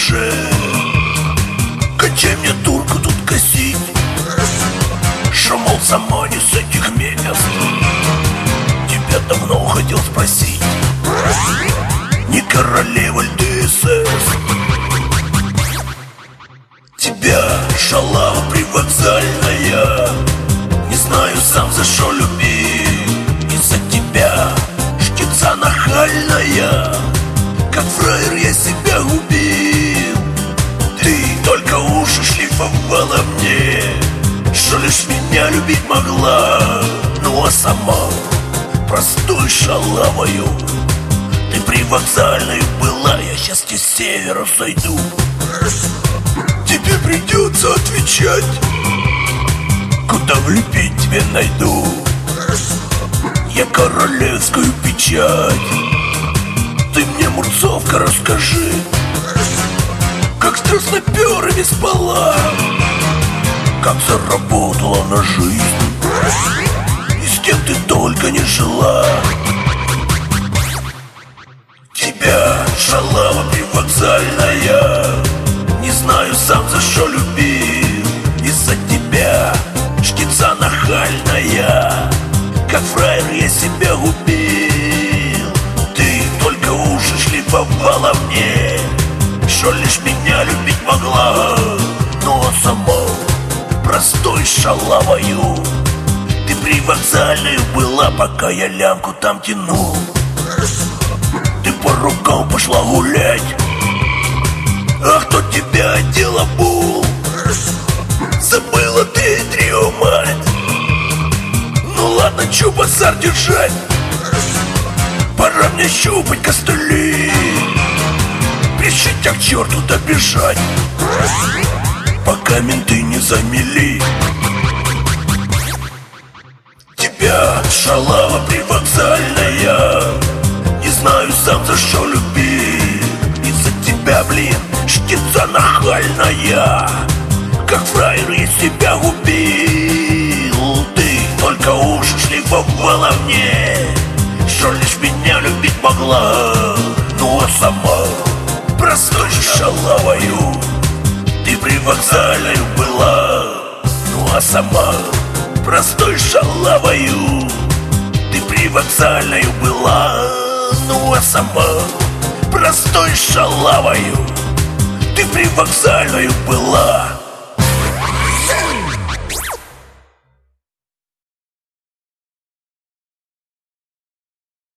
уже. Качай мне турку тут косить, шо, мол, сама не с этих мест. Тебя давно хотел спросить, не королева ль ты СС? Тебя, шалава привокзальная, не знаю сам за шо любил. Из-за тебя, штица нахальная, как фраер я себя убил. Ты только уши шлифовала мне, что лишь меня любить могла. Ну а сама простой шалавою ты привокзальной была. Я сейчас тебе с севера сойду, тебе придется отвечать, куда влепить тебе найду я королевскую печать. Ты мне, Мурцовка, расскажи, как с красноперами спала, как заработала на жизнь, и с кем ты только не жила. Тебя, шалава привокзальная, не знаю сам за что любил. Из-за тебя, штица нахальная, как фраер я себя убил. Ты только уши шлифовала мне, что лишь меня любить могла. Но сама простой шалавою ты привокзальной была, пока я лямку там тянул. Ты по рукам пошла гулять, а кто тебя одел обул? Забыла ты трио, мать. Ну ладно, чё базар держать, пора мне щупать костыли, прежде к черту добежать, пока менты не замели. Тебя, шалава привокзальная, не знаю сам за что любил. Из-за тебя, блин, штица нахальная, как фраер я себя убил. Ты только уши шлифовала мне, что лишь меня любить могла. Ну а сама простой шалавою ты привокзальной была. Ну а сама простой шалавою ты привокзальной была. Ну а сама простой шалавою ты привокзальной была.